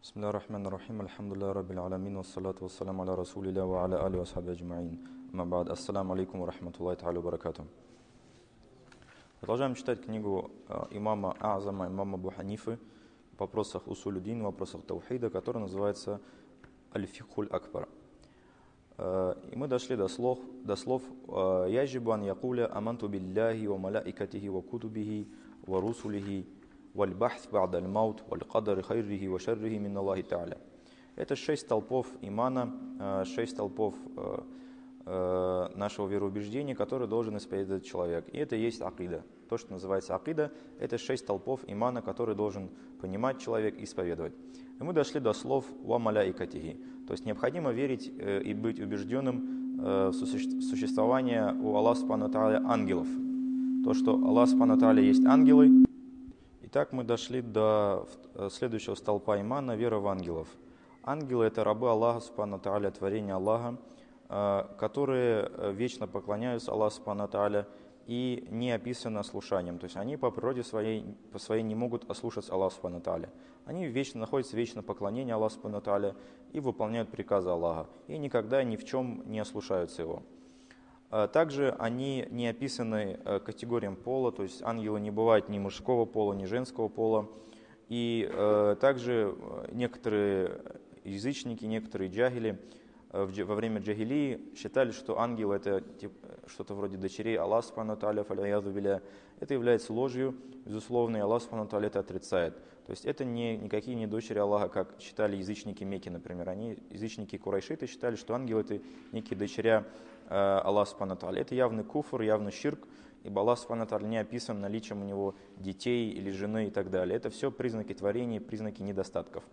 Бисмиллахи рахмани рахим, альхамдулиллахи раббил алямин, вассалату вассаляму аля расулилля ва аля али ва асхаби аджмаин. Амма ба'д, ассаламу алейкум ва рахматуллахи та'аля ва баракату. Продолжаем читать книгу имама А'зама, имама Абу Ханифы в вопросах усулюддин, в вопросах таухида, которая называется Аль-Фикхуль Акбар. И мы дошли до слов «Яджибу ан якуля аманту билляхи ва малаикатихи ва кутубихи ва русулихи валь-бахт ба'да аль-маут валь-кадари хайрихи ва шаррихи мин Аллахи та'аля». Это 6 столпов имана, 6 столпов нашего вероубеждения, которые должен исповедовать человек. И это и есть акида. То, что называется акида, это 6 столпов имана, которые должен понимать человек и исповедовать. И мы дошли до слов «ва маляикатихи». То есть необходимо верить и быть убежденным в существование у Аллаха Субхану ва Тааля ангелов. То, что Аллах Субхану ва Тааля есть ангелы. Итак, мы дошли до следующего столпа имана – вера в ангелов. Ангелы – это рабы Аллаха Субхану ва Тааля, творение Аллаха, которые вечно поклоняются Аллаху Субхану ва Тааля и не описаны ослушанием. То есть они по природе своей не могут ослушаться Аллаха Субхану ва Тааля. Они находятся в вечном поклонении Аллаху Субхану ва Тааля и выполняют приказы Аллаха. И никогда ни в чем не ослушаются его. Также они не описаны категориям пола, то есть ангелы не бывают ни мужского пола, ни женского пола. И также некоторые язычники, некоторые джахили во время джахилии считали, что ангелы это что-то вроде дочерей Аллаха Субхану ва Тааля, фалияду билля. Это является ложью, безусловно, и Аллах Субхану ва Тааля это отрицает. То есть это никакие не дочери Аллаха, как считали язычники Мекки, например. Язычники курайшиты считали, что ангелы это некие дочеря Аллаха Субхану ва Тааля. Это явный куфр, явный ширк, ибо Аллах Субхану ва Тааля не описан наличием у него детей или жены и так далее. Это все признаки творения, признаки недостатков.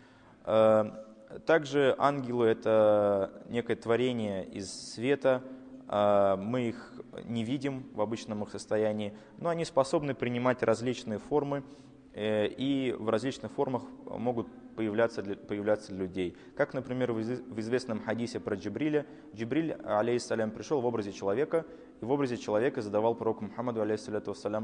Также ангелы – это некое творение из света, мы их не видим в обычном их состоянии, но они способны принимать различные формы и в различных формах могут появляться для людей. Как, например, в известном хадисе про Джибриля. Джибриль, алейхиссалям, пришел в образе человека, и в образе человека задавал пророку Мухаммаду, алейхиссалям,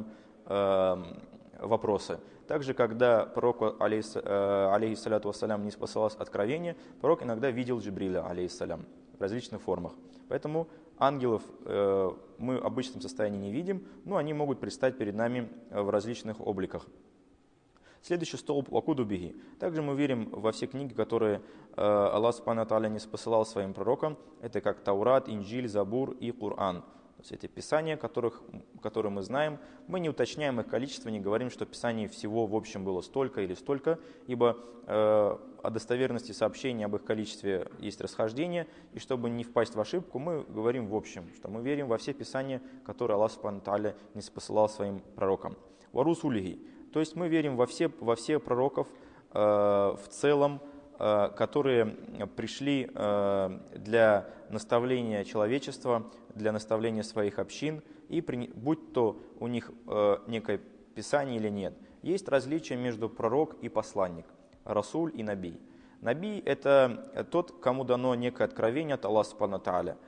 вопросы. Также, когда пророку, алейхиссалям, не спасалось откровение, пророк иногда видел Джибриля, алейхиссалям, в различных формах. Поэтому ангелов мы в обычном состоянии не видим, но они могут предстать перед нами в различных обликах. Следующий столб «Вакудубихи». Также мы верим во все книги, которые Аллах Субхану ва Тааля не спосылал своим пророкам. Это как Таурат, Инджиль, Забур и Коран. То есть эти писания, которые мы знаем, мы не уточняем их количество, не говорим, что писаний всего в общем было столько или столько, ибо о достоверности сообщения об их количестве есть расхождение, и чтобы не впасть в ошибку, мы говорим в общем, что мы верим во все писания, которые Аллах Субхану ва Тааля не спосылал своим пророкам. Варусулихи. То есть мы верим во все пророков в целом, которые пришли для наставления человечества, для наставления своих общин, и будь то у них некое писание или нет. Есть различие между пророк и посланник, расуль и наби. Наби – это тот, кому дано некое откровение от Аллаха Субхану ва Тааля,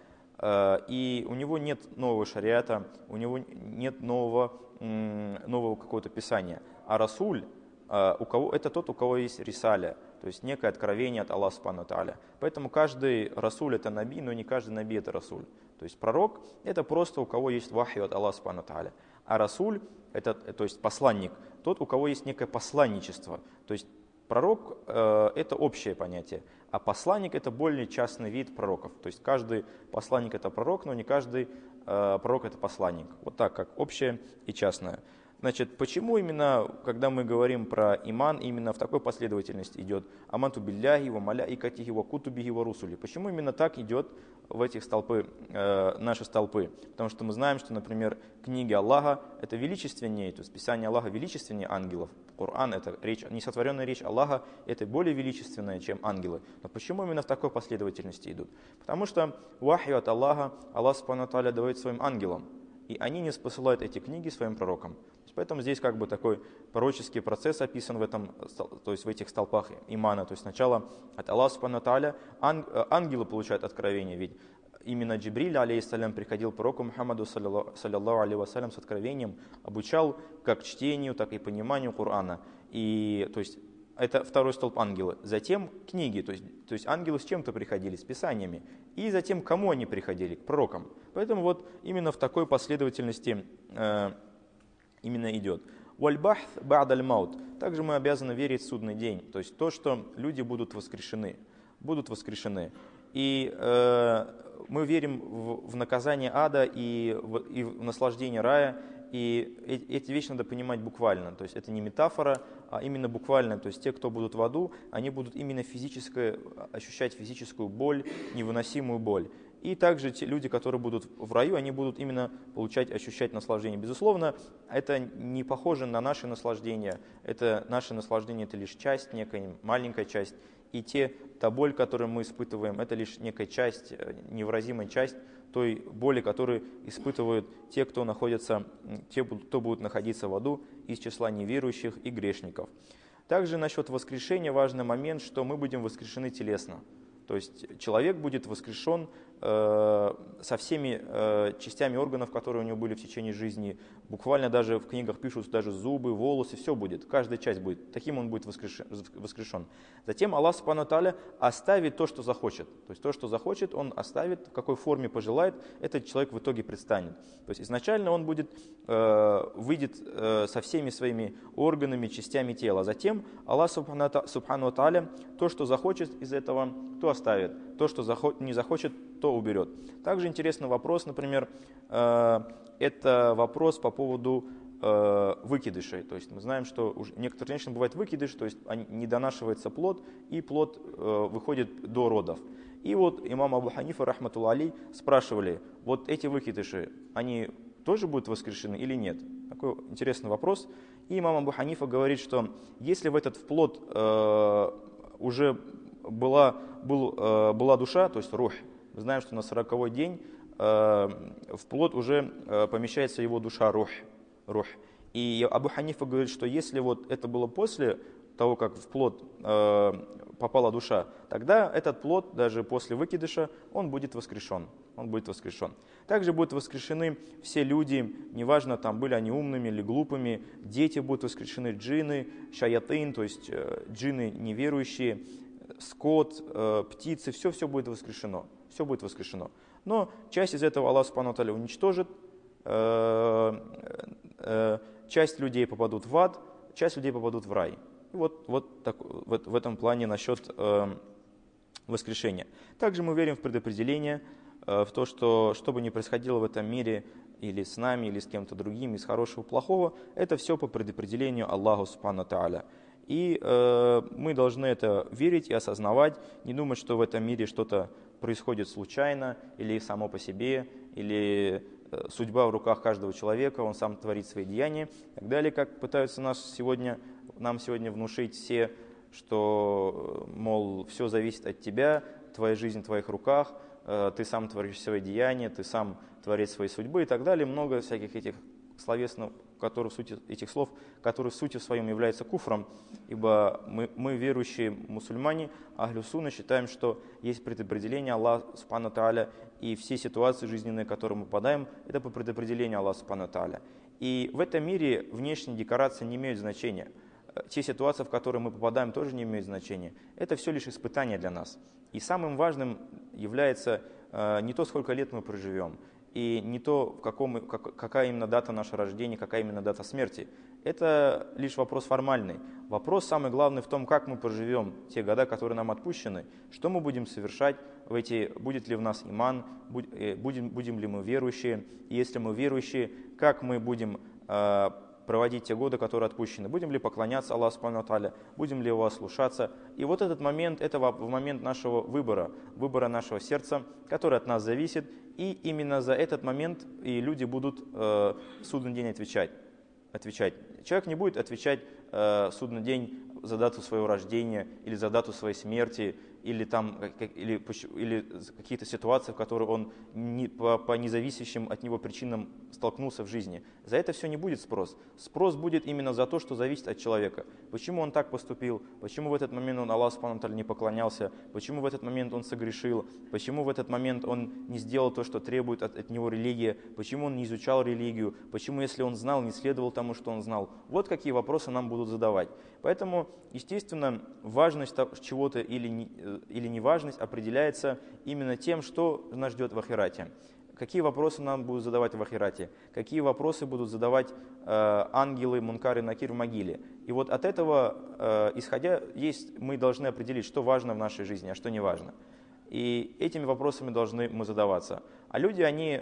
и у него нет нового шариата, у него нет нового какого-то писания. А расуль это тот, у кого есть рисаля, то есть некое откровение от Аллаха Субхану ва Тааля. Поэтому каждый расуль это наби, но не каждый наби это расуль. То есть пророк это просто у кого есть вахью от Аллаха Субхану ва Тааля. А расуль то есть посланник, тот, у кого есть некое посланничество. То есть пророк это общее понятие, а посланник это более частный вид пророков. То есть каждый посланник это пророк, но не каждый пророк это посланник. Вот так, как общее и частное. Значит, почему именно, когда мы говорим про иман, именно в такой последовательности идет аманту билляхи, ва маляикатихи, ва кутубихи, ва русули? Почему именно так идет в этих наши столпы? Потому что мы знаем, что, например, книги Аллаха это величественнее, то есть Писание Аллаха величественнее ангелов. Коран это несотворенная речь Аллаха, это более величественная, чем ангелы. Но почему именно в такой последовательности идут? Потому что вахью от Аллаха Аллах Субхану ва Тааля дает своим ангелам, и они не спосылают эти книги своим пророкам. Поэтому здесь как бы такой пророческий процесс описан то есть в этих столпах имана. То есть сначала от Аллаха Субхану ва Тааля ангелы получают откровение, ведь именно Джибриль, алейхиссалям, приходил к пророку Мухаммаду, саллаллаху алейхи вассалям, с откровением, обучал как чтению, так и пониманию Корана. И то есть это второй столб ангелы. Затем книги, то есть ангелы с чем-то приходили, с писаниями. И затем кому они приходили? К пророкам. Поэтому вот именно в такой последовательности именно идет. «Вальбахт ба'даль маут». Также мы обязаны верить в судный день. То есть то, что люди будут воскрешены. Будут воскрешены. И мы верим в наказание ада и в наслаждение рая. И эти вещи надо понимать буквально. То есть это не метафора, а именно буквально. То есть те, кто будут в аду, они будут именно ощущать физическую боль, невыносимую боль. И также те люди, которые будут в раю, они будут именно ощущать наслаждение. Безусловно, это не похоже на наше наслаждение. Это наше наслаждение – это лишь часть, некая маленькая часть. И та боль, которую мы испытываем, это лишь некая часть, невыразимая часть той боли, которую испытывают те, кто будут находиться в аду из числа неверующих и грешников. Также насчет воскрешения важный момент, что мы будем воскрешены телесно. То есть человек будет воскрешен со всеми частями органов, которые у него были в течение жизни. Буквально даже в книгах пишут, даже зубы, волосы, все будет, каждая часть будет. Таким он будет воскрешен. Затем Аллах Субхану ва Тааля оставит то, что захочет. То есть то, что захочет, он оставит, в какой форме пожелает, этот человек в итоге предстанет. То есть изначально он выйдет со всеми своими органами, частями тела. Затем Аллах Субхану ва Тааля то, что захочет из этого, то оставит. То, что не захочет, то уберет. Также интересный вопрос, например, это вопрос по поводу выкидышей. То есть мы знаем, что у некоторых женщин бывает выкидыш, то есть не донашивается плод, и плод выходит до родов. И вот имам Абу Ханифа, рахматуллах алейх, спрашивали, вот эти выкидыши, они тоже будут воскрешены или нет? Такой интересный вопрос. И имам Абу Ханифа говорит, что если в этот плод уже была душа, то есть рух, мы знаем, что на 40-й день в плод уже помещается его душа, рух. И Абу Ханифа говорит, что если вот это было после того, как в плод попала душа, тогда этот плод, даже после выкидыша, он будет воскрешен. Также будут воскрешены все люди, неважно, там были они умными или глупыми, дети будут воскрешены, джинны, шаятин, то есть джинны неверующие, скот, птицы, все будет воскрешено. Все будет воскрешено. Но часть из этого Аллах Субхану ва Тааля уничтожит, часть людей попадут в ад, часть людей попадут в рай. И вот в этом плане насчет воскрешения. Также мы верим в предопределение, в то, что бы ни происходило в этом мире, или с нами, или с кем-то другим, из хорошего, плохого, это все по предопределению Аллаха Субхану ва Тааля. И мы должны это верить и осознавать, не думать, что в этом мире что-то происходит случайно, или само по себе, или судьба в руках каждого человека, он сам творит свои деяния, и так далее, как пытаются нам сегодня внушить все, что, мол, все зависит от тебя, твоя жизнь в твоих руках, ты сам творишь свои деяния, ты сам творец своей судьбы и так далее. Много всяких этих словесных, этих слов, которые в сути в своем являются куфром, ибо мы верующие мусульмане, ахлю сунна, считаем, что есть предопределение Аллаха Субхану ва Тааля, и все ситуации жизненные, в которые мы попадаем, это по предопределению Аллаха Субхану ва Тааля. И в этом мире внешние декорации не имеют значения. Те ситуации, в которые мы попадаем, тоже не имеют значения. Это все лишь испытание для нас. И самым важным является не то, сколько лет мы проживем, и не то, какая именно дата нашего рождения, какая именно дата смерти. Это лишь вопрос формальный. Вопрос самый главный в том, как мы проживем те года, которые нам отпущены, что мы будем совершать, будет ли в нас иман, будем ли мы верующие, и если мы верующие, как мы будем проводить те годы, которые отпущены. Будем ли поклоняться Аллаху Субхану ва Тааля, будем ли его ослушаться. И вот этот момент, это момент нашего выбора нашего сердца, который от нас зависит. И именно за этот момент и люди будут в судный день отвечать. Человек не будет отвечать в судный день за дату своего рождения или за дату своей смерти, или какие-то ситуации, в которые он по независящим от него причинам столкнулся в жизни. За это все не будет спрос. Спрос будет именно за то, что зависит от человека. Почему он так поступил, почему в этот момент он Аллаху Субхану ва Тааля не поклонялся, почему в этот момент он согрешил, почему в этот момент он не сделал то, что требует от него религия, почему он не изучал религию, почему, если он знал, не следовал тому, что он знал. Вот какие вопросы нам будут задавать. Поэтому Поэтому, естественно, важность чего-то или неважность определяется именно тем, что нас ждет в ахирате. Какие вопросы нам будут задавать в ахирате, какие вопросы будут задавать ангелы, мункар и накир в могиле. И вот от этого, исходя, мы должны определить, что важно в нашей жизни, а что не важно. И этими вопросами должны мы задаваться. А люди, они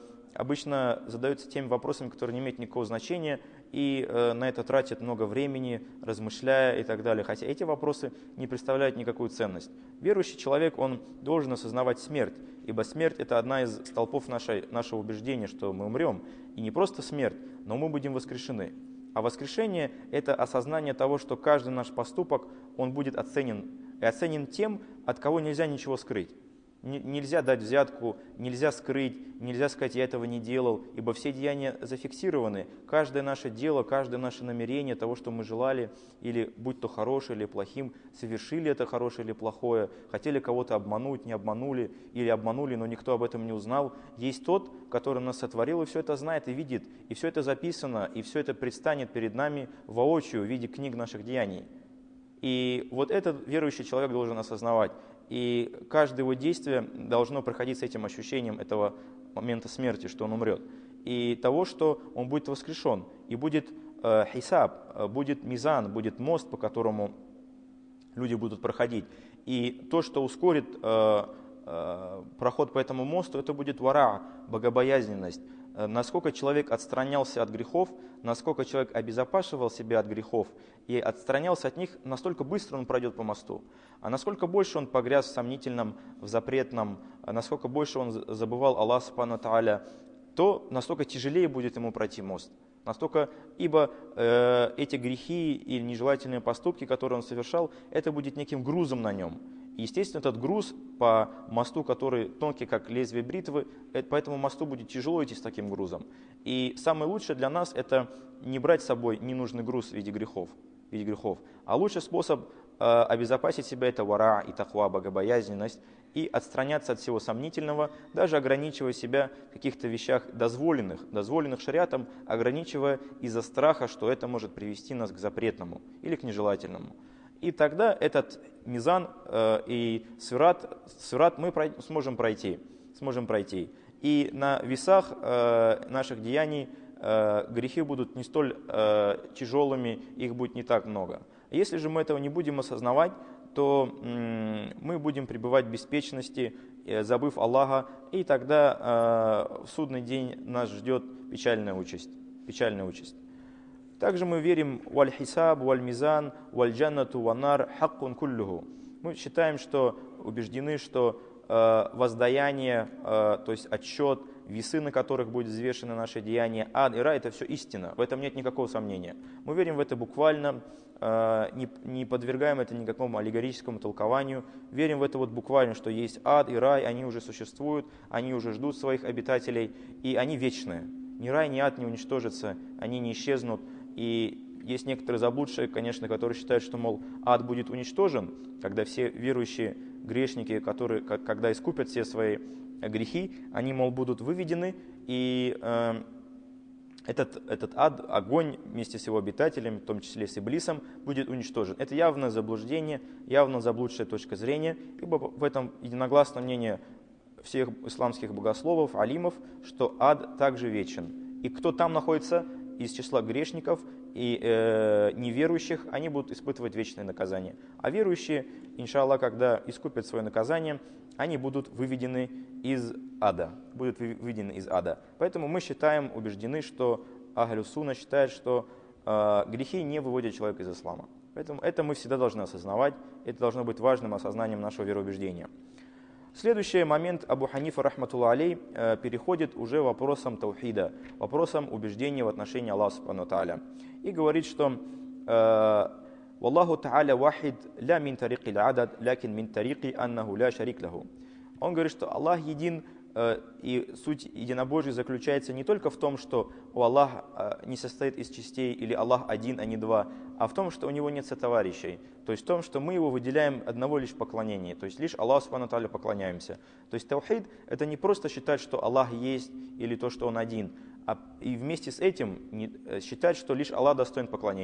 обычно задаются теми вопросами, которые не имеют никакого значения, и на это тратят много времени, размышляя и так далее. Хотя эти вопросы не представляют никакую ценность. Верующий человек, он должен осознавать смерть, ибо смерть – это одна из столпов нашего убеждения, что мы умрем. И не просто смерть, но мы будем воскрешены. А воскрешение – это осознание того, что каждый наш поступок, он будет оценен. И оценен тем, от кого нельзя ничего скрыть. Нельзя дать взятку, нельзя скрыть, нельзя сказать, я этого не делал, ибо все деяния зафиксированы. Каждое наше дело, каждое наше намерение того, что мы желали, или будь то хорошее или плохим, совершили это хорошее или плохое, хотели кого-то обмануть, не обманули, или обманули, но никто об этом не узнал. Есть тот, который нас сотворил и все это знает и видит, и все это записано, и все это предстанет перед нами воочию в виде книг наших деяний. И вот этот верующий человек должен осознавать. И каждое его действие должно проходить с этим ощущением этого момента смерти, что он умрет. И того, что он будет воскрешен. И будет хисаб, будет мизан, будет мост, по которому люди будут проходить. И то, что ускорит проход по этому мосту, это будет вара, богобоязненность. Насколько человек отстранялся от грехов, насколько человек обезопасивал себя от грехов и отстранялся от них, настолько быстро он пройдет по мосту. А насколько больше он погряз в сомнительном, в запретном, насколько больше он забывал Аллах Субхану Тааля, то настолько тяжелее будет ему пройти мост. Ибо эти грехи или нежелательные поступки, которые он совершал, это будет неким грузом на нем. И, естественно, этот груз по мосту, который тонкий, как лезвие бритвы, по этому мосту будет тяжело идти с таким грузом. И самое лучшее для нас – это не брать с собой ненужный груз в виде грехов. А лучший способ обезопасить себя – это вара и таква, богобоязненность, и отстраняться от всего сомнительного, даже ограничивая себя в каких-то вещах дозволенных шариатом, ограничивая из-за страха, что это может привести нас к запретному или к нежелательному. И тогда этот мизан и сират мы сможем пройти. И на весах наших деяний грехи будут не столь тяжелыми, их будет не так много. Если же мы этого не будем осознавать, то мы будем пребывать в беспечности, забыв Аллаха, и тогда в судный день нас ждет печальная участь. Также мы верим валь-хисаб, валь-мизан, валь-джаннату, ваннар, хаккун куллюху. Мы считаем, убеждены, что воздаяние, то есть отсчет, весы, на которых будет взвешены наши деяния, ад и рай – это все истина, в этом нет никакого сомнения. Мы верим в это буквально, не подвергаем это никакому аллегорическому толкованию, верим в это буквально, что есть ад и рай, они уже существуют, они уже ждут своих обитателей, и они вечные. Ни рай, ни ад не уничтожатся, они не исчезнут. И есть некоторые заблудшие, конечно, которые считают, что, мол, ад будет уничтожен, когда все верующие грешники, когда искупят все свои грехи, они, мол, будут выведены, и этот ад, огонь вместе с его обитателями, в том числе с Иблисом, будет уничтожен. Это явное заблуждение, явно заблудшая точка зрения, ибо в этом единогласное мнение всех исламских богословов, алимов, что ад также вечен. И кто там находится из числа грешников и неверующих, они будут испытывать вечное наказание. А верующие, иншаллах, когда искупят свое наказание, они будут выведены из ада. Поэтому мы убеждены, что Ахлю Сунна считает, что грехи не выводят человека из ислама. Поэтому это мы всегда должны осознавать, это должно быть важным осознанием нашего вероубеждения. Следующий момент Абу Ханифа, рахматуллах алей, переходит уже вопросом таухида, вопросом убеждения в отношении Аллаха субхану тааля. И говорит, что «Валлаху та'аля вахид ля мин тарики ля-адад, лякин мин тарики аннаху ля шарик лаху». Он говорит, что Аллах един, и суть единобожия заключается не только в том, что у Аллаха не состоит из частей, или Аллах один, а не два, а в том, что у него нет сотоварищей. То есть в том, что мы его выделяем одного лишь поклонения, то есть лишь Аллаху субхану тааля поклоняемся. То есть таухид – это не просто считать, что Аллах есть, или то, что Он один, и вместе с этим считать, что лишь Аллах достоин поклонения.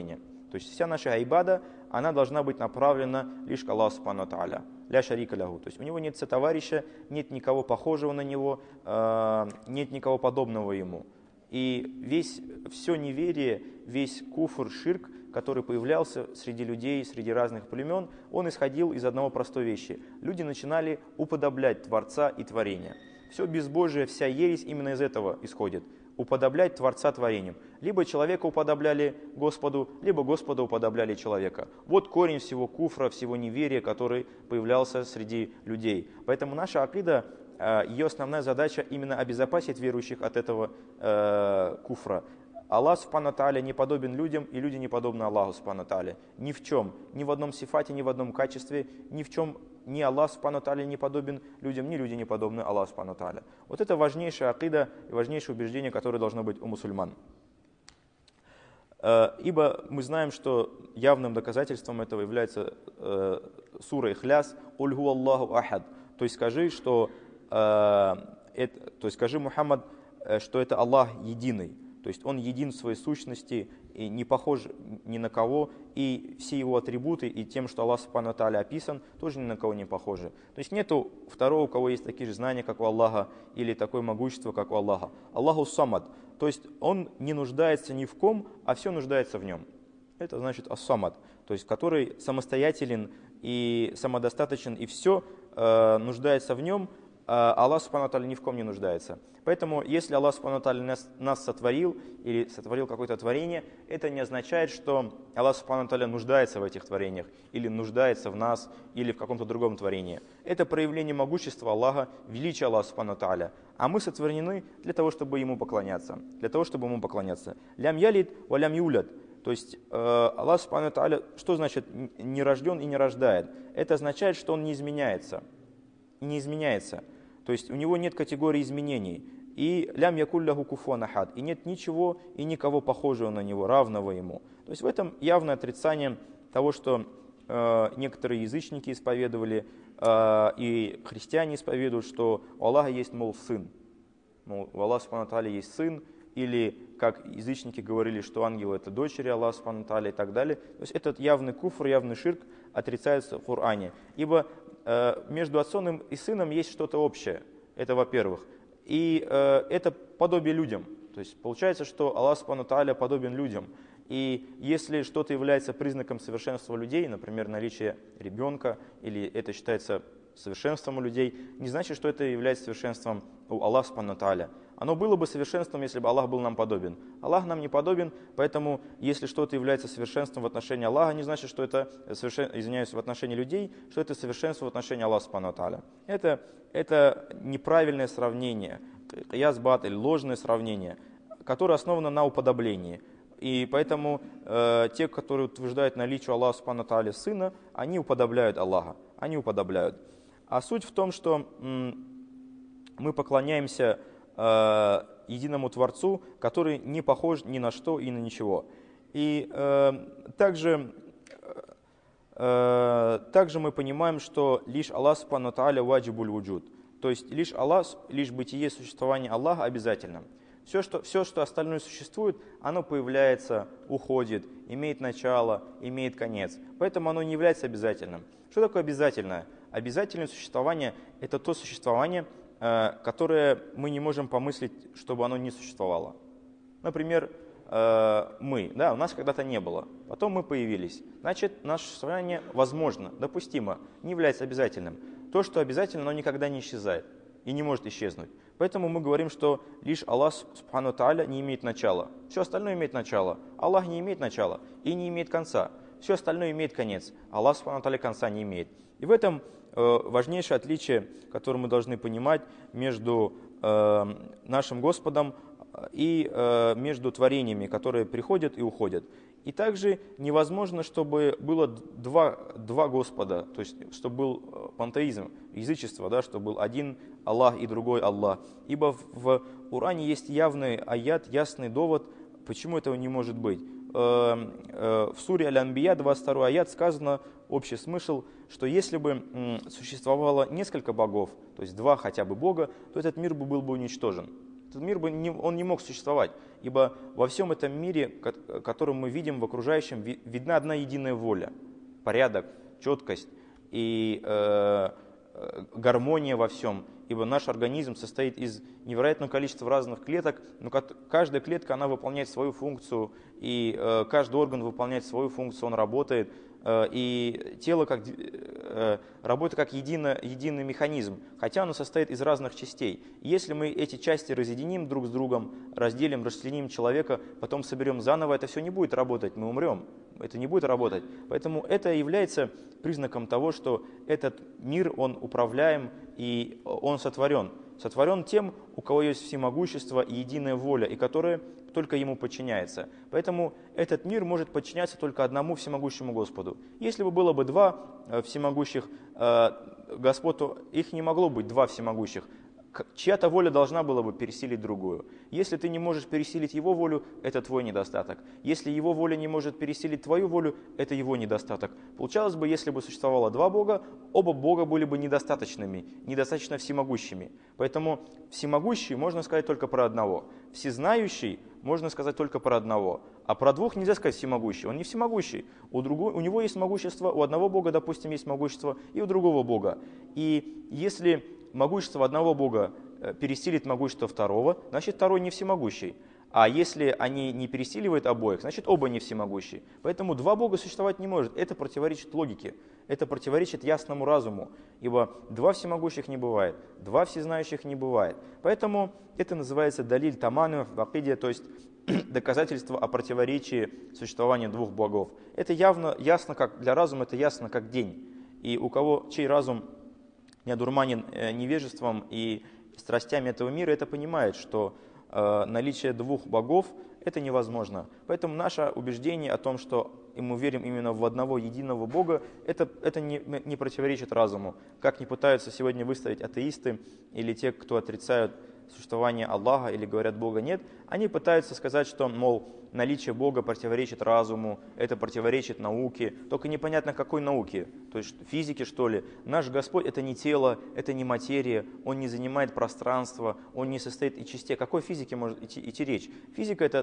То есть вся наша айбада, она должна быть направлена лишь к Аллаху Субхану ва Тааля. Ля шарика лягу. То есть у него нет сотоварища, нет никого похожего на него, нет никого подобного ему. И все неверие, весь куфр, ширк, который появлялся среди людей, среди разных племен, он исходил из одного простой вещи. Люди начинали уподоблять Творца и творение. Все безбожие, вся ересь именно из этого исходит. Уподоблять Творца творением. Либо человека уподобляли Господу, либо Господа уподобляли человека. Вот корень всего куфра, всего неверия, который появлялся среди людей. Поэтому наша акида, ее основная задача именно обезопасить верующих от этого куфра. Аллах Субхану ва Тааля не подобен людям, и люди не подобны Аллаху Субхану ва Тааля. Ни в чем, ни в одном сифате, ни в одном качестве, ни в чем ни Аллах Субхану ва Тааля не подобен людям, ни люди не подобны Аллаху Субхану ва Тааля. Вот это важнейшая акида и важнейшее убеждение, которое должно быть у мусульман. Ибо мы знаем, что явным доказательством этого является сура Ихляс «Уль ху Аллаху ахад». То есть скажи, Мухаммад, что это Аллах единый. То есть Он един в своей сущности и не похож ни на кого, и все Его атрибуты, и тем, что Аллах Субхану ва Тааля описан, тоже ни на кого не похожи. То есть нету второго, у кого есть такие же знания, как у Аллаха, или такое могущество, как у Аллаха. Аллаху самад, то есть Он не нуждается ни в ком, а все нуждается в Нем. Это значит ас-самад, то есть который самостоятелен и самодостаточен, и все нуждается в Нем, Аллах Субхану ва Тааля ни в ком не нуждается. Поэтому, если Аллах Субхану ва Тааля нас сотворил или сотворил какое-то творение, это не означает, что Аллах Субхану ва Тааля нуждается в этих творениях, или нуждается в нас, или в каком-то другом творении. Это проявление могущества Аллаха, величия Аллаха Субхану ва Тааля. А мы сотворены для того, чтобы Ему поклоняться. Лям ялид ва лям юлад. То есть Аллах Субхану ва Тааля, что значит не рожден и не рождает? Это означает, что Он не изменяется. То есть у него нет категории изменений. И лям якулляху куфуан ахад. И нет ничего и никого похожего на него, равного ему. То есть в этом явное отрицание того, что некоторые язычники исповедовали, и христиане исповедуют, что у Аллаха есть, сын. У Аллаха Субхану ва Тааля есть сын, или, как язычники говорили, что ангелы это дочери Аллаха Субхану ва Тааля и так далее. То есть этот явный куфр, явный ширк отрицается в Коране. Ибо между отцом и сыном есть что-то общее, это во-первых. И это подобие людям. То есть получается, что Аллах Субхану ва Тааля подобен людям. И если что-то является признаком совершенства людей, например, наличие ребенка, или это считается совершенством у людей, не значит, что это является совершенством у Аллаха Субхану ва Тааля. Оно было бы совершенством, если бы Аллах был нам подобен. Аллах нам не подобен, поэтому если что-то является совершенством в отношении Аллаха, не значит, что это в отношении людей, что это совершенство в отношении Аллаха Субхану ва Тааля. Это неправильное сравнение, кияс батиль, ложное сравнение, которое основано на уподоблении. И поэтому те, которые утверждают наличие Аллаха Субхану ва Тааля сына, они уподобляют Аллаха, А суть в том, что мы поклоняемся единому Творцу, который не похож ни на что и на ничего. И также мы понимаем, что лишь Аллах Субхану ва Тааля ваджибуль вуджуд. То есть лишь бытие существования Аллаха обязательно. Все, что остальное существует, оно появляется, уходит, имеет начало, имеет конец. Поэтому оно не является обязательным. Что такое обязательное? Обязательное существование – это то существование, которое мы не можем помыслить, чтобы оно не существовало. Например, у нас когда-то не было, потом мы появились. Значит, наше существование возможно, допустимо, не является обязательным. То, что обязательно, оно никогда не исчезает и не может исчезнуть. Поэтому мы говорим, что лишь Аллах Субхану ва Тааля не имеет начала. Все остальное имеет начало. Аллах не имеет начала и не имеет конца. Все остальное имеет конец. Аллах Субхану ва Тааля конца не имеет. И в этом важнейшее отличие, которое мы должны понимать между нашим Господом и между творениями, которые приходят и уходят. И также невозможно, чтобы было два Господа, то есть чтобы был пантеизм, язычество, чтобы был один Аллах и другой Аллах. Ибо в Коране есть явный аят, ясный довод, почему этого не может быть. В суре Аль-Анбия, 22 аят, сказано общий смысл, что если бы существовало несколько богов, то есть два хотя бы бога, то этот мир был бы уничтожен. Этот мир он не мог существовать, ибо во всем этом мире, который мы видим в окружающем, видна одна единая воля, порядок, четкость и гармония во всем. Ибо наш организм состоит из невероятного количества разных клеток, но каждая клетка, она выполняет свою функцию, и каждый орган выполняет свою функцию, он работает, и тело работает как единый механизм, хотя оно состоит из разных частей. Если мы эти части разъединим друг с другом, разделим, расчленим человека, потом соберем заново, это все не будет работать, мы умрем, это не будет работать. Поэтому это является признаком того, что этот мир, он управляем и он сотворен. Сотворен тем, у кого есть всемогущество и единая воля, и которая только ему подчиняется. Поэтому этот мир может подчиняться только одному всемогущему Господу. Если бы было бы два всемогущих Господ, то их не могло быть два всемогущих. Чья-то воля должна была бы пересилить другую. Если ты не можешь пересилить его волю, это твой недостаток. Если его воля не может пересилить твою волю, это его недостаток. Получалось бы, если бы существовало два Бога, оба Бога были бы недостаточными, недостаточно всемогущими. Поэтому всемогущий можно сказать только про одного. Всезнающий можно сказать только про одного. А про двух нельзя сказать всемогущий. Он не всемогущий. У него есть могущество, у одного Бога, допустим, есть могущество, и у другого Бога. И если могущество одного Бога пересилит могущество второго, значит, второй не всемогущий. А если они не пересиливают обоих, значит, оба не всемогущие. Поэтому два Бога существовать не может. Это противоречит логике, это противоречит ясному разуму. Ибо два всемогущих не бывает, два всезнающих не бывает. Поэтому это называется далиль таману в акиде, то есть доказательство о противоречии существования двух богов. Это ясно как для разума, это ясно как день. И у кого, чей разум не одурманен невежеством и страстями этого мира, это понимает, что наличие двух богов – это невозможно. Поэтому наше убеждение о том, что мы верим именно в одного единого Бога, это не противоречит разуму. Как не пытаются сегодня выставить атеисты или те, кто отрицают существование Аллаха или говорят Бога нет, они пытаются сказать, что, мол, наличие Бога противоречит разуму, это противоречит науке, только непонятно какой науке, то есть физике что ли. Наш Господь это не тело, это не материя, Он не занимает пространство, Он не состоит из частей. О какой физике может идти речь? Физика это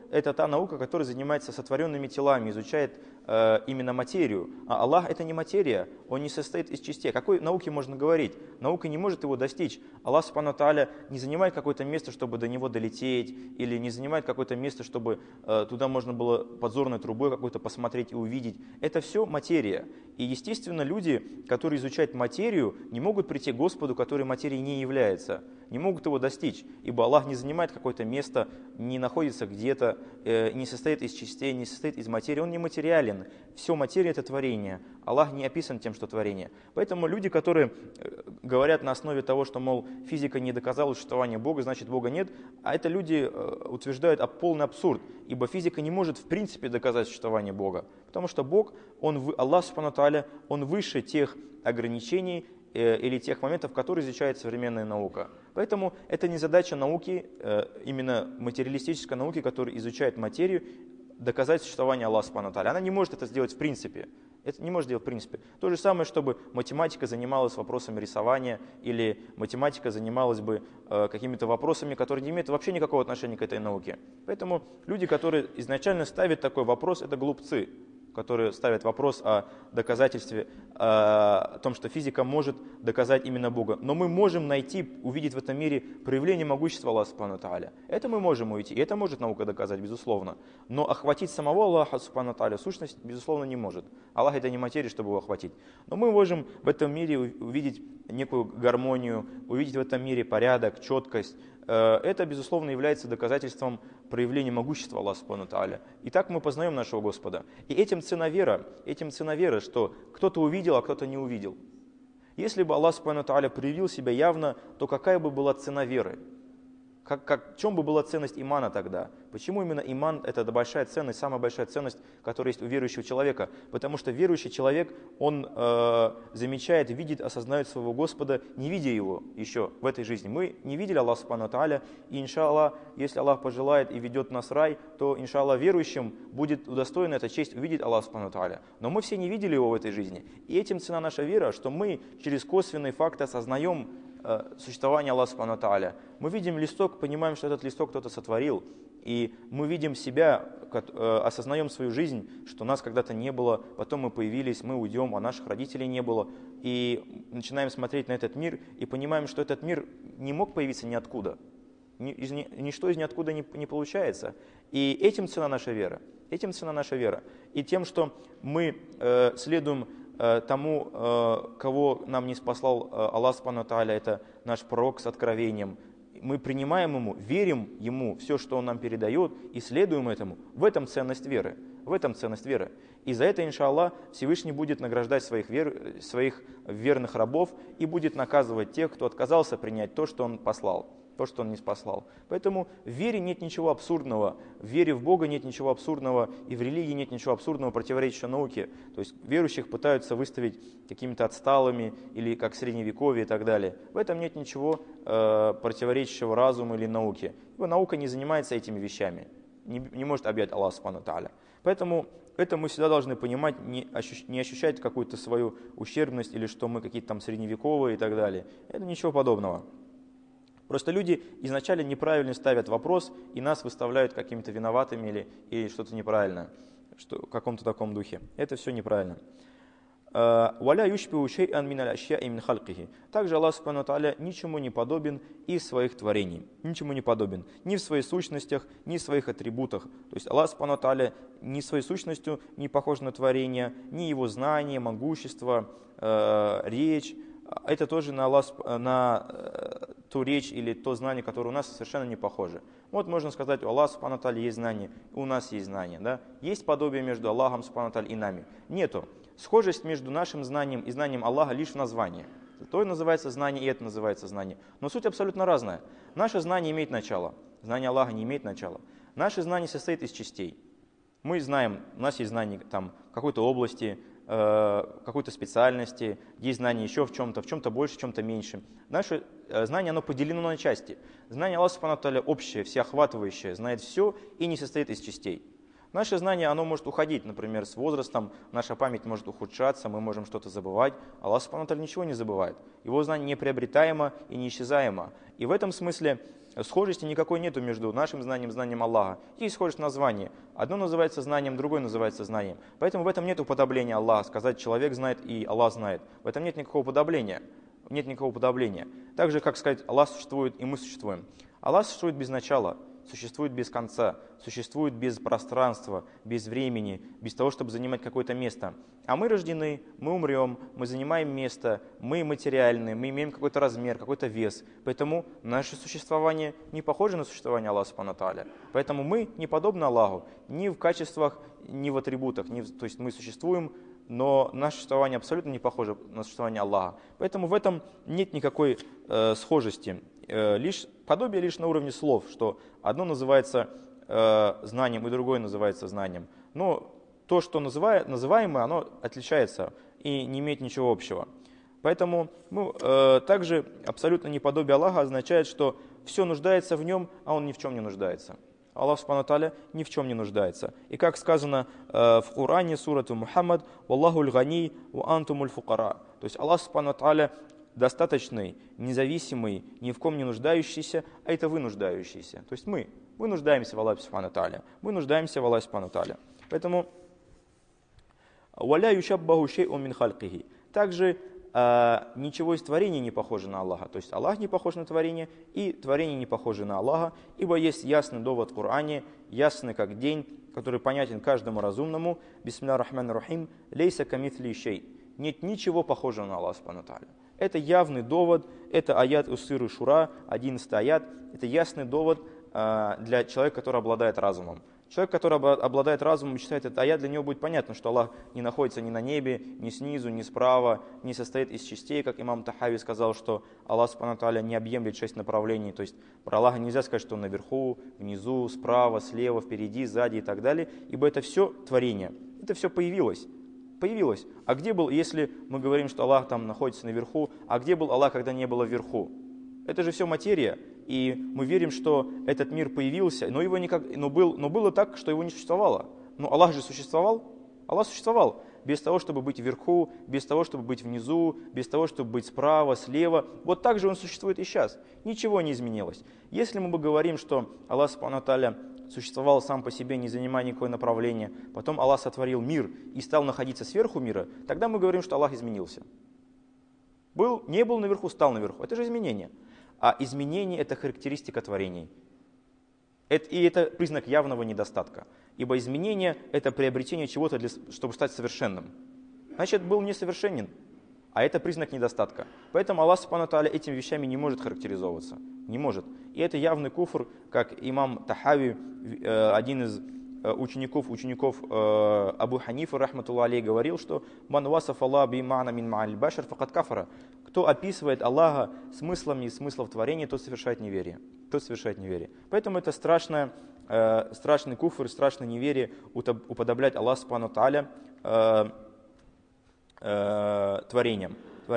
та наука, которая занимается сотворенными телами, изучает именно материю. А Аллах это не материя, Он не состоит из частей. О какой науке можно говорить? Наука не может его достичь. Аллах Субхану Тааля не занимает какое-то место, чтобы до него долететь, или не занимает какое-то место, чтобы туда можно было подзорной трубой какой-то посмотреть и увидеть. Это все материя. И, естественно, люди, которые изучают материю, не могут прийти к Господу, который материей не является, не могут его достичь, ибо Аллах не занимает какое-то место, не находится где-то, не состоит из частей, не состоит из материи, Он не материален. Все материя – это творение. Аллах не описан тем, что творение. Поэтому люди, которые говорят на основе того, что, мол, физика не доказала существование Бога, значит, Бога нет, а это люди утверждают полный абсурд, ибо физика не может в принципе доказать существование Бога, потому что Бог, Аллах Субхану Тааля, Он выше тех ограничений или тех моментов, которые изучает современная наука. Поэтому это не задача науки, именно материалистической науки, которая изучает материю, доказать существование Аллаха Субхану Тааля. Она не может это сделать в принципе. Это не может делать в принципе. То же самое, чтобы математика занималась вопросами рисования, или математика занималась бы какими-то вопросами, которые не имеют вообще никакого отношения к этой науке. Поэтому люди, которые изначально ставят такой вопрос, это глупцы, которые ставят вопрос о доказательстве, о том, что физика может доказать именно Бога. Но мы можем увидеть в этом мире проявление могущества Аллаха Субхану Тааля. Это мы можем увидеть, и это может наука доказать, безусловно. Но охватить самого Аллаха Субхану Тааля сущность, безусловно, не может. Аллах это не материя, чтобы его охватить. Но мы можем в этом мире увидеть некую гармонию, увидеть в этом мире порядок, четкость. Это, безусловно, является доказательством проявления могущества Аллаха Субхану Тааля. И так мы познаем нашего Господа. И этим цена веры, что кто-то увидел, а кто-то не увидел. Если бы Аллах Субхану Тааля проявил себя явно, то какая бы была цена веры? В чем бы была ценность имана тогда? Почему именно иман – это большая ценность, самая большая ценность, которая есть у верующего человека? Потому что верующий человек, он замечает, видит, осознает своего Господа, не видя его еще в этой жизни. Мы не видели Аллаха Субхану Тааля, и иншаллах, если Аллах пожелает и ведет нас в рай, то иншаллах верующим будет удостоена эта честь увидеть Аллаха Субхану Тааля. Но мы все не видели его в этой жизни. И этим цена наша вера, что мы через косвенные факты осознаем существования Аллаха Субхану ва Тааля. Мы видим листок, понимаем, что этот листок кто-то сотворил, и мы видим себя, осознаем свою жизнь, что нас когда-то не было, потом мы появились, мы уйдем, а наших родителей не было, и начинаем смотреть на этот мир, и понимаем, что этот мир не мог появиться ниоткуда. Ничто из ниоткуда не получается. И этим цена наша вера. Этим цена наша вера. И тем, что мы следуем тому, кого нам не спаслал Аллах Субхану ва Тааля, это наш пророк с откровением. Мы принимаем ему, верим ему, все, что он нам передает, и следуем этому. В этом ценность веры. В этом ценность веры. И за это, иншаллах, Всевышний будет награждать своих верных рабов и будет наказывать тех, кто отказался принять то, что он послал, то, что он не спаслал. Поэтому в вере нет ничего абсурдного, в вере в Бога нет ничего абсурдного, и в религии нет ничего абсурдного, противоречащего науке. То есть верующих пытаются выставить какими-то отсталыми, или как в Средневековье и так далее. В этом нет ничего противоречащего разуму или науке. Ибо наука не занимается этими вещами, не может объять Аллах Субхану ва Тааля. Поэтому это мы всегда должны понимать, не ощущать какую-то свою ущербность, или что мы какие-то там средневековые и так далее. Это ничего подобного. Просто люди изначально неправильно ставят вопрос и нас выставляют какими-то виноватыми или что-то неправильное, в каком-то таком духе. Это все неправильно. Также Аллах Субхану ва Тааля ничему не подобен из своих творений. Ничему не подобен. Ни в своих сущностях, ни в своих атрибутах. То есть Аллах Субхану ва Тааля ни своей сущностью не похож на творение, ни его знание, могущество, речь. Это тоже на ту речь или то знание, которое у нас совершенно не похоже. Вот можно сказать, у Аллаха Субхану ва Тааля есть знание, у нас есть знание. Да? Есть подобие между Аллахом Субхану ва Тааля и нами? Нету. Схожесть между нашим знанием и знанием Аллаха лишь в названии. То называется знание, и это называется знание. Но суть абсолютно разная. Наше знание имеет начало. Знание Аллаха не имеет начала. Наше знание состоит из частей. Мы знаем, у нас есть знание там, какой-то области, какой-то специальности, есть знание еще в чем-то больше, в чем-то меньше. Наше знание, оно поделено на части. Знание Аллаха Субхану ва Тааля общее, всеохватывающее, знает все и не состоит из частей. Наше знание, оно может уходить, например, с возрастом, наша память может ухудшаться, мы можем что-то забывать. Аллах Субхану ва Тааля ничего не забывает. Его знание неприобретаемо и неисчезаемо. И в этом смысле схожести никакой нету между нашим знанием и знанием Аллаха. Есть схожесть в названии. Одно называется знанием, другое называется знанием. Поэтому в этом нет уподобления Аллаха. Сказать, человек знает и Аллах знает. В этом нет никакого уподобления. Нет никакого уподобления. Так же, как сказать, Аллах существует и мы существуем. Аллах существует без начала, существует без конца, существует без пространства, без времени, без того, чтобы занимать какое-то место. А мы рождены, мы умрем, мы занимаем место, мы материальны, мы имеем какой-то размер, какой-то вес. Поэтому наше существование не похоже на существование Аллаха Субхану ва Тааля. Поэтому мы не подобны Аллаху ни в качествах, ни в атрибутах. То есть мы существуем, но наше существование абсолютно не похоже на существование Аллаха. Поэтому в этом нет никакой схожести. Подобие лишь на уровне слов, что одно называется знанием и другое называется знанием. Но то, что называемое, оно отличается и не имеет ничего общего. Поэтому также абсолютно неподобие Аллаха означает, что все нуждается в нем, а он ни в чем не нуждается. Аллах Субхану ва Тааля ни в чем не нуждается. И как сказано в Коране, сурату Мухаммад, «Валлаху л-гани ва антумуль фукара». То есть Аллах Субхану ва Тааля достаточный, независимый, ни в ком не нуждающийся, а это вы нуждающиеся. То есть мы нуждаемся в Аллахе Субхану ва Тааля. Мы нуждаемся в Аллахе Субхану ва Тааля. Поэтому «Валя юшаббаху шей'ун мин халькихи». Также ничего из творения не похоже на Аллаха. То есть Аллах не похож на творение, и творение не похоже на Аллаха, ибо есть ясный довод в Коране, ясный как день, который понятен каждому разумному. Бисмилля рахман рахим, лейса камитли шей. Нет ничего похожего на Аллаха Субхану ва Тааля. Это явный довод, это аят Усыр Шура, 11 аят, это ясный довод для человека, который обладает разумом. Человек, который обладает разумом, читает этот аят, для него будет понятно, что Аллах не находится ни на небе, ни снизу, ни справа, не состоит из частей, как имам Тахави сказал, что Аллах Субхану ва Тааля не объемлет 6 направлений. То есть про Аллаха нельзя сказать, что он наверху, внизу, справа, слева, впереди, сзади и так далее, ибо это все творение, это все появилось. А где был, если мы говорим, что Аллах там находится наверху, а где был Аллах, когда не было вверху? Это же все материя, и мы верим, что этот мир появился, но было так, что его не существовало. Но Аллах же существовал. Аллах существовал. без того, чтобы быть вверху, без того, чтобы быть внизу, без того, чтобы быть справа, слева. Вот так же Он существует и сейчас. Ничего не изменилось. Если мы бы говорим, что Аллах Субхану ва Тааля существовал сам по себе, не занимая никакое направление, потом Аллах сотворил мир и стал находиться сверху мира, тогда мы говорим, что Аллах изменился. Не был наверху, стал наверху. Это же изменение. А изменение – это характеристика творений. И это признак явного недостатка. Ибо изменение – это приобретение чего-то, чтобы стать совершенным. Значит, был несовершенен, а это признак недостатка. Поэтому Аллах Субхану ва Тааля этими вещами не может характеризовываться. Не может. И это явный куфр, как имам Тахави, один из учеников Абу Ханифа, рахматуллах алейхи, говорил, что «Ман васаф Аллах би ма'на мин ма'аль башар факад кафара». Кто описывает Аллаха смыслом не смыслов творения, тот совершает неверие. Поэтому это страшный куфр, страшное неверие уподоблять Аллаху Субхану ва Тааля творением.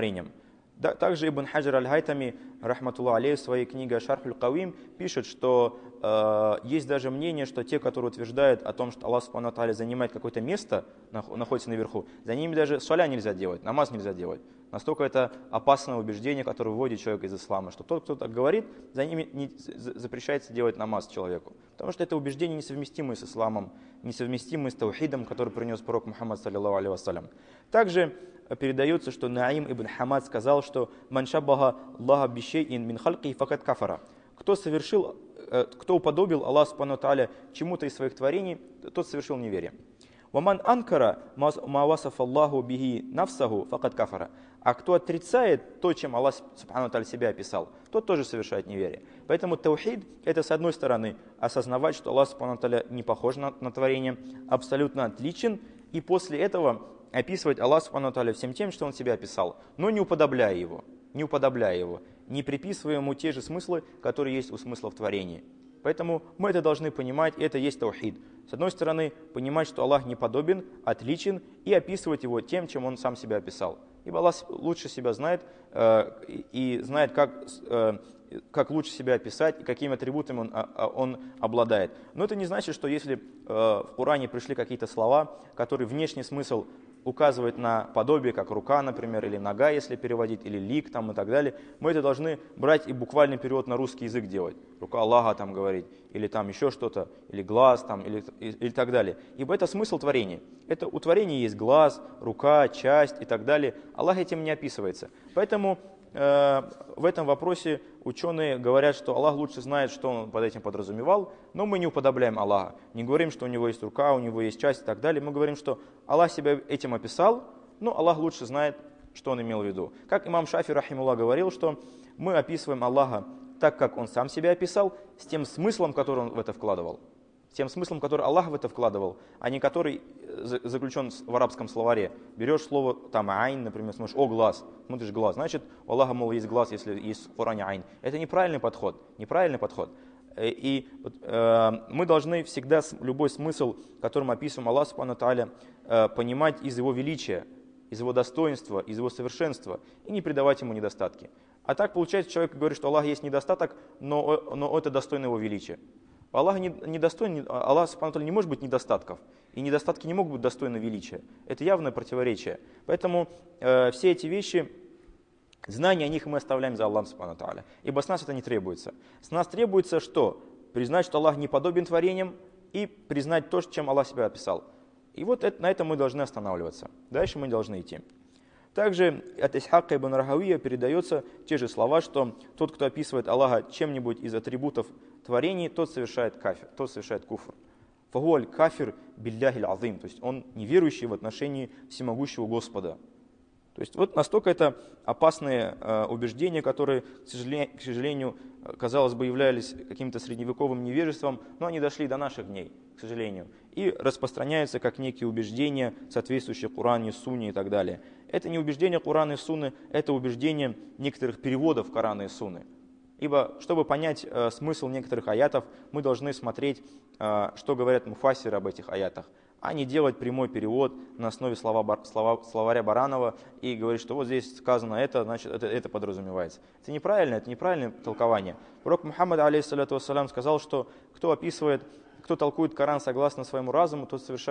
Также Ибн Хаджар аль-Хайтами, рахматуллах алейхи, в своей книге «Шарх аль-Кавим» пишет, что есть даже мнение, что те, которые утверждают о том, что Аллах Субхану ва Тааля занимает какое-то место, находится наверху, за ними даже шаля нельзя делать, намаз нельзя делать. Настолько это опасное убеждение, которое выводит человека из ислама, что тот, кто так говорит, за ними запрещается делать намаз человеку. Потому что это убеждение несовместимое с исламом, несовместимое с таухидом, который принес пророк Мухаммад, саллиллаху алейхи вассалям. Также передается, что Наим ибн Хамад сказал, что «Ман шаббаха Аллаха бишейин мин халки факад кафара». Кто уподобил Аллах Субхану ва Тааля чему-то из своих творений, тот совершил неверие. «Ваман анкара ма васаф Аллаху бихи нафсаху факад кафара». А кто отрицает то, чем Аллах Субхану ва Тааля себя описал, тот тоже совершает неверие. Поэтому таухид – это, с одной стороны, осознавать, что Аллах Субхану ва Тааля не похож на творение, абсолютно отличен, и после этого описывать Аллах Субхану ва Тааля всем тем, что Он себя описал, но не уподобляя Его, не приписывая Ему те же смыслы, которые есть у смысла в творении. Поэтому мы это должны понимать, и это есть таухид. С одной стороны, понимать, что Аллах не подобен, отличен, и описывать Его тем, чем Он сам себя описал. Ибо Аллах лучше себя знает и знает, как лучше себя описать и какими атрибутами он обладает. Но это не значит, что если в Коране пришли какие-то слова, которые внешний смысл указывает на подобие, как рука, например, или нога, если переводить, или лик там, и так далее, мы это должны брать и буквальный перевод на русский язык делать. Рука Аллаха там говорить, или там еще что-то, или глаз там, или так далее. Ибо это смысл творения. Это у творения есть глаз, рука, часть и так далее. Аллах этим не описывается. Поэтому в этом вопросе ученые говорят, что Аллах лучше знает, что Он под этим подразумевал, но мы не уподобляем Аллаха. Не говорим, что у Него есть рука, у Него есть часть и так далее. Мы говорим, что Аллах себя этим описал, но Аллах лучше знает, что Он имел в виду. Как имам Шафи, рахимуллах, говорил, что мы описываем Аллаха так, как Он сам себя описал, с тем смыслом, который Он в это вкладывал. С тем смыслом, который Аллах в это вкладывал, а не который заключен в арабском словаре. Берешь слово там айн, например, смотришь, глаз, смотришь глаз, значит, у Аллаха, мол, есть глаз, если есть в Коране айн. Это неправильный подход. И мы должны всегда любой смысл, которым описываем Аллах Субхану ва Тааля, понимать из Его величия, из Его достоинства, из Его совершенства, и не придавать Ему недостатки. А так получается, человек говорит, что Аллах есть недостаток, но это достойно Его величия. Аллах недостоин, Аллах Субхану ва Тааля не может быть недостатков, и недостатки не могут быть достойны величия. Это явное противоречие. Поэтому все эти вещи, знания о них мы оставляем за Аллахом Субхану ва Тааля, ибо с нас это не требуется. С нас требуется что? Признать, что Аллах не подобен творениям, и признать то, чем Аллах себя описал. И вот на этом мы должны останавливаться. Дальше мы должны идти. Также от Исхака ибн Рахавия передается те же слова, что тот, кто описывает Аллаха чем-нибудь из атрибутов творений, тот совершает кафир, тот совершает куфр. Фагуаль кафир билляхиль азим, то есть он неверующий в отношении всемогущего Господа. То есть вот настолько это опасные убеждения, которые, к сожалению, казалось бы, являлись каким-то средневековым невежеством, но они дошли до наших дней, к сожалению, и распространяются как некие убеждения, соответствующие Коране, Сунне и так далее. Это не убеждение Корана и Сунны, это убеждение некоторых переводов Корана и Сунны. Ибо, чтобы понять смысл некоторых аятов, мы должны смотреть, что говорят муфассиры об этих аятах, а не делать прямой перевод на основе словаря Баранова и говорить, что вот здесь сказано это, значит это подразумевается. Это неправильное толкование. Пророк Мухаммад, алейхиссалату вассалям, сказал, что кто толкует Коран согласно своему разуму, тот совершает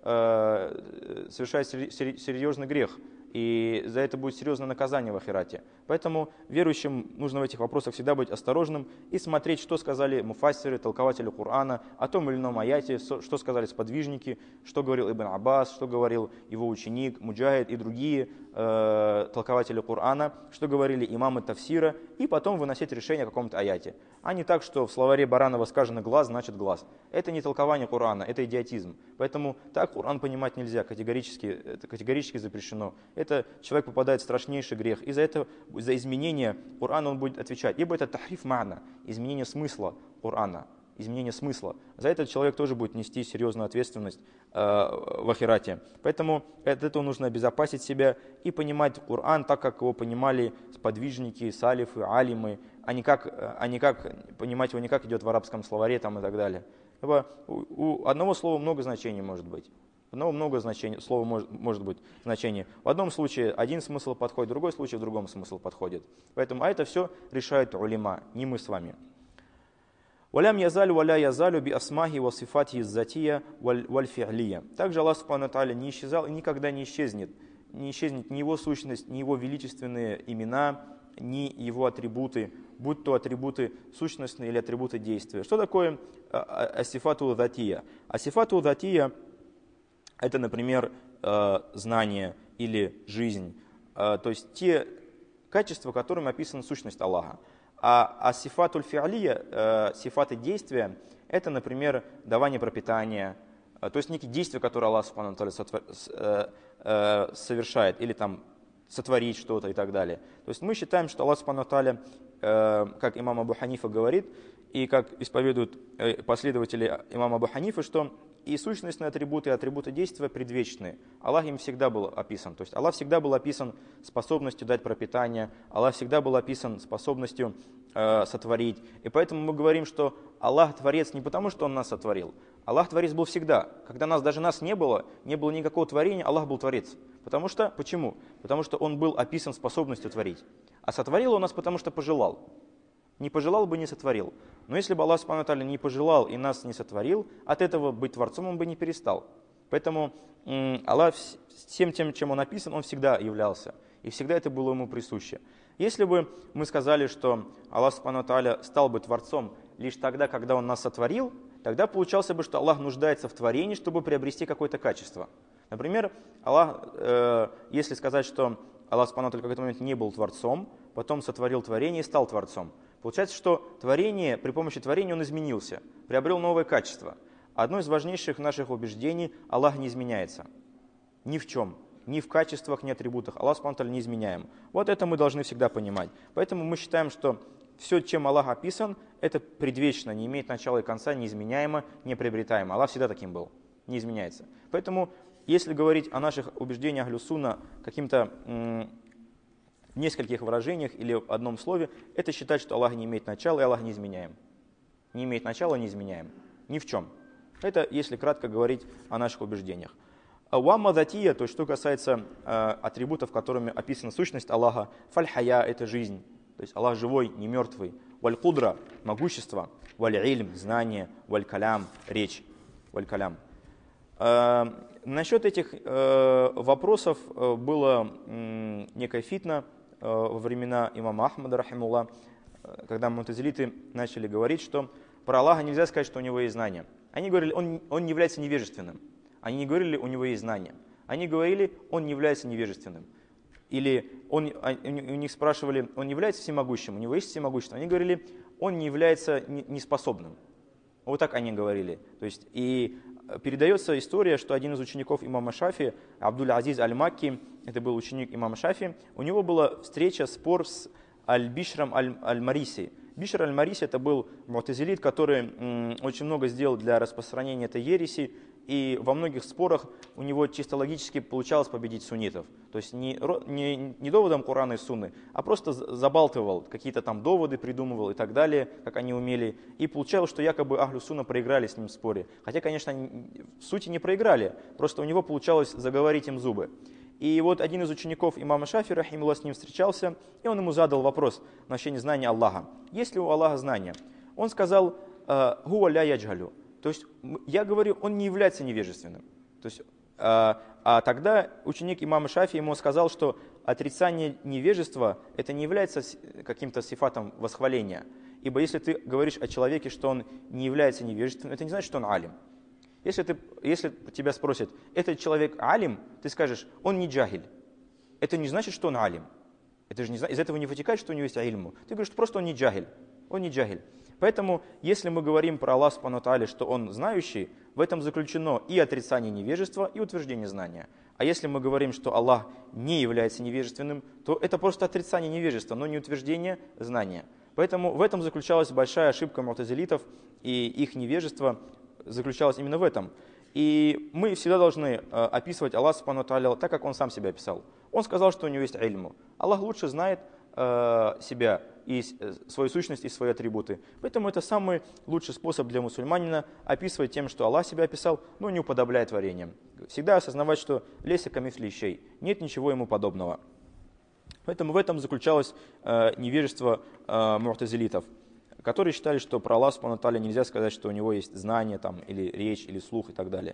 совершает серьезный грех, и за это будет серьезное наказание в ахирате. Поэтому верующим нужно в этих вопросах всегда быть осторожным и смотреть, что сказали муфассиры, толкователи Корана о том или ином аяте, что сказали сподвижники, что говорил Ибн Аббас, что говорил его ученик Муджахид и другие толкователи Корана, что говорили имамы Тафсира, и потом выносить решение о каком-то аяте. А не так, что в словаре Баранова сказано «глаз» значит «глаз». Это не толкование Корана, это идиотизм. Поэтому так Коран понимать нельзя, это категорически запрещено. Это человек попадает в страшнейший грех. И за изменение Корана он будет отвечать. Ибо это тахриф ма'на, изменение смысла Корана, изменение смысла. За это человек тоже будет нести серьезную ответственность в ахирате. Поэтому от этого нужно обезопасить себя и понимать Коран так, как его понимали сподвижники, салифы, алимы, а не как понимать его не как идет в арабском словаре там, и так далее. Ибо у одного слова много значений может быть. Слова может быть значение. В одном случае один смысл подходит, в другой случае в другом смысл подходит. Поэтому это все решает улема, не мы с вами. «Валям язалю валя язалю би асмахи ва сифати затия валь фи'лия». Также Аллах Субхану ва Тааля не исчезал и никогда не исчезнет. Не исчезнет ни его сущность, ни его величественные имена, ни его атрибуты, будь то атрибуты сущностные или атрибуты действия. Что такое асифату затия? Асифату затия — это, например, знание или жизнь, то есть те качества, которыми описана сущность Аллаха. А сифатуль фи'алия, сифаты действия, это, например, давание пропитания, то есть некие действия, которые Аллах Субхану ва Тааля совершает, или там сотворить что-то и так далее. То есть мы считаем, что Аллах Субхану ва Тааля, как имам Абу Ханифа говорит, и как исповедуют последователи имама Абу Ханифы, что и сущностные атрибуты, и атрибуты действия предвечные. Аллах им всегда был описан. То есть Аллах всегда был описан способностью дать пропитание, Аллах всегда был описан способностью сотворить. И поэтому мы говорим, что Аллах Творец не потому, что Он нас сотворил. Аллах Творец был всегда. Когда даже нас не было никакого творения, Аллах был Творец. Почему? Потому что Он был описан способностью творить. А сотворил Он нас, потому что пожелал. Не пожелал бы, не сотворил. Но если бы Аллах Субхану ва Тааля не пожелал и нас не сотворил, от этого быть Творцом Он бы не перестал. Поэтому Аллах всем тем, чем Он описан, Он всегда являлся. И всегда это было Ему присуще. Если бы мы сказали, что Аллах Субхану ва Тааля стал бы Творцом лишь тогда, когда Он нас сотворил, тогда получалось бы, что Аллах нуждается в творении, чтобы приобрести какое-то качество. Например, если сказать, что Аллах Субхану ва Тааля в какой-то момент не был Творцом, потом сотворил творение и стал Творцом. Получается, что при помощи творения Он изменился, приобрел новое качество. Одно из важнейших наших убеждений — Аллах не изменяется. Ни в чем. Ни в качествах, ни атрибутах. Аллах Субхану ва Тааля не изменяем. Вот это мы должны всегда понимать. Поэтому мы считаем, что все, чем Аллах описан, это предвечно, не имеет начала и конца, неизменяемо, неприобретаемо. Аллах всегда таким был, не изменяется. Поэтому, если говорить о наших убеждениях Ахлю Сунна каким-то в нескольких выражениях или в одном слове, это считать, что Аллах не имеет начала и Аллах не изменяем. Не имеет начала, не изменяем. Ни в чем. Это если кратко говорить о наших убеждениях. Уамма затия, то есть что касается атрибутов, которыми описана сущность Аллаха, фаль-хая — это жизнь. То есть Аллах живой, не мертвый. Валь-кудра — могущество. Валь-ильм — знание. Валь-калям — речь. Валь-калям. Насчет этих вопросов было некая фитна во времена имама Ахмада, рахимуллах, когда мутазилиты начали говорить, что про Аллаха нельзя сказать, что у него есть знания. Они говорили, он не является невежественным. Они не говорили, у него есть знания. Они говорили, он не является невежественным. Или у них спрашивали, он не является всемогущим, у него есть всемогущество. Они говорили, он не является неспособным. Вот так они говорили. То есть, и передается история, что один из учеников имама Шафи, Абдуль-Азиз аль-Макки, это был ученик имама Шафи, у него была встреча, спор с Аль-Бишром аль-Мариси. Бишр аль-Мариси — это был му'тазилит, который очень много сделал для распространения этой ереси, и во многих спорах у него чисто логически получалось победить суннитов. То есть не доводом Корана и Сунны, а просто забалтывал, какие-то там доводы придумывал и так далее, как они умели. И получалось, что якобы Ахлю Сунна проиграли с ним в споре. Хотя, конечно, в сути не проиграли, просто у него получалось заговорить им зубы. И вот один из учеников имама Шафи, рахимуллах, с ним встречался, и он ему задал вопрос в отношении знания Аллаха. Есть ли у Аллаха знания? Он сказал, «Хуа ля яджгалю». То есть я говорю, он не является невежественным. То есть, тогда ученик имама Шафии ему сказал, что отрицание невежества это не является каким-то сифатом восхваления. Ибо если ты говоришь о человеке, что он не является невежественным, это не значит, что он алим. Если тебя спросят, этот человек алим, ты скажешь, он не джахиль. Это не значит, что он алим. Это же из этого не вытекает, что у него есть ильму. Ты говоришь, что просто он не джахиль. Он не джахиль. Поэтому, если мы говорим про Аллаха Субхану ва Тааля, что он знающий, в этом заключено и отрицание невежества, и утверждение знания. А если мы говорим, что Аллах не является невежественным, то это просто отрицание невежества, но не утверждение знания. Поэтому в этом заключалась большая ошибка му'тазилитов, и их невежество заключалось именно в этом. И мы всегда должны описывать Аллаха Субхану ва Тааля так, как он сам себя описал. Он сказал, что у него есть ильму. Аллах лучше знает себя, и свою сущность, и свои атрибуты. Поэтому это самый лучший способ для мусульманина описывать тем, что Аллах себя описал, но не уподобляя творениям. Всегда осознавать, что лейса камифли шей, нет ничего ему подобного. Поэтому в этом заключалось невежество му'тазилитов, которые считали, что про Аллаха Субхану ва Тааля нельзя сказать, что у него есть знание, там, или речь, или слух и так далее.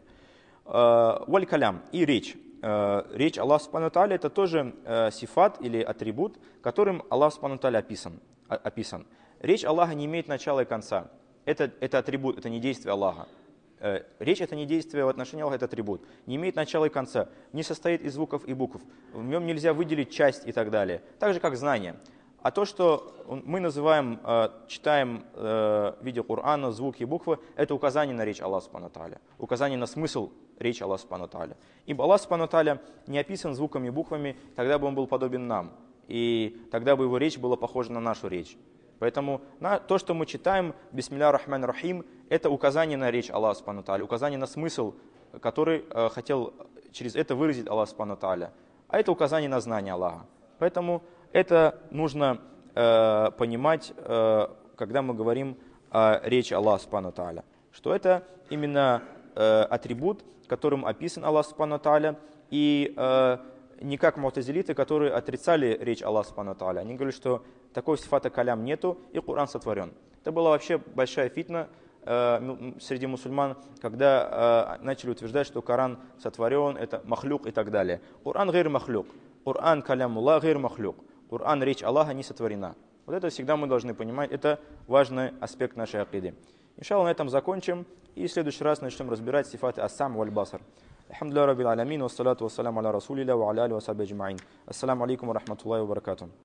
Валь калям, и речь. Речь Аллаха Субхану ва Тааля это тоже сифат или атрибут, которым Аллах Субхану ва Тааля описан. Речь Аллаха не имеет начала и конца. Это атрибут, это не действие Аллаха. Речь это не действие в отношении Аллаха, это атрибут. Не имеет начала и конца, не состоит из звуков и букв. В нем нельзя выделить часть и так далее. Так же, как знание. А то, что мы называем, читаем в виде Корана, звуки и буквы, это указание на речь Аллаха Субхану ва Тааля, указание на смысл речи Аллаха Субхану ва Тааля. Ибо Аллах Субхану ва Тааля не описан звуками и буквами, тогда бы он был подобен нам, и тогда бы его речь была похожа на нашу речь. Поэтому то, что мы читаем, бисмилля рахман рахим, это указание на речь Аллаха Субхану ва Тааля, указание на смысл, который хотел через это выразить Аллах Субхану ва Тааля. А это указание на знание Аллаха. Поэтому это нужно понимать, когда мы говорим о речи Аллаха Субхану ва Тааля, что это именно атрибут, которым описан Аллах Субхану ва Тааля, и не как му'тазилиты, которые отрицали речь Аллаха Субхану ва Тааля. Они говорили, что такого сифата калям нету, и Коран сотворен. Это была вообще большая фитна среди мусульман, когда начали утверждать, что Коран сотворен, это махлюк и так далее. Коран гайр махлюк, Коран калямуллах гайр махлюк. Коран, речь Аллаха, не сотворена. Вот это всегда мы должны понимать, это важный аспект нашей акиды. Иншаллах, на этом закончим, и в следующий раз начнем разбирать сифаты ас-сам валь басар. Алхамдулилlah раббил аламин, вассалату вассаляму аля расулилля, ва аля али ва сахби аджмаин. Ассаламу алейкум ва рахматуллахи ва баракатух.